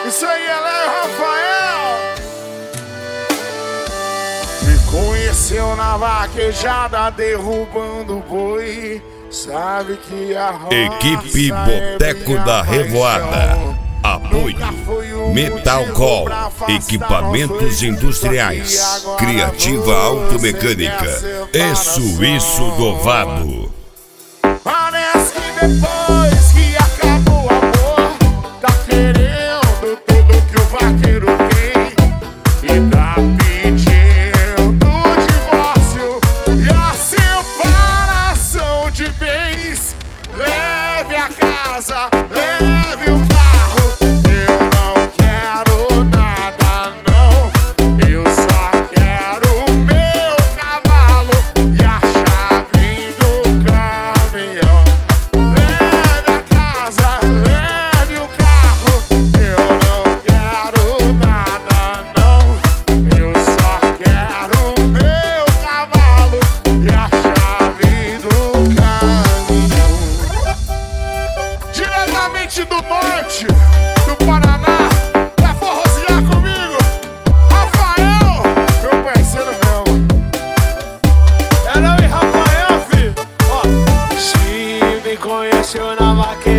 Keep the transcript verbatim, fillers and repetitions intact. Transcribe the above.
Isso aí, ela é Rafael. Me conheceu na vaquejada, derrubando boi. Sabe que a roça Equipe é Boteco minha da Revoada. paixão. Apoio Metalcall, equipamentos industriais, Criativa Automecânica e Suíço do Vado. Parece que depois que acabou o amor, tá querendo tudo que o vaqueiro tem e tá pedindo divórcio e a separação de bens. Leve a casa, leve o carro. Eu não quero nada, não. Eu só quero o meu cavalo e a chave do caminhão. Leve a casa, leve o carro. Eu não quero nada, não. Eu só quero o meu cavalo e a chave do caminhão. Diretamente do norte do Paraná, pra forrosear comigo, Rafael, meu parceiro meu. É não, e Rafael, filho? Ó, se me conheceu na vaqueira.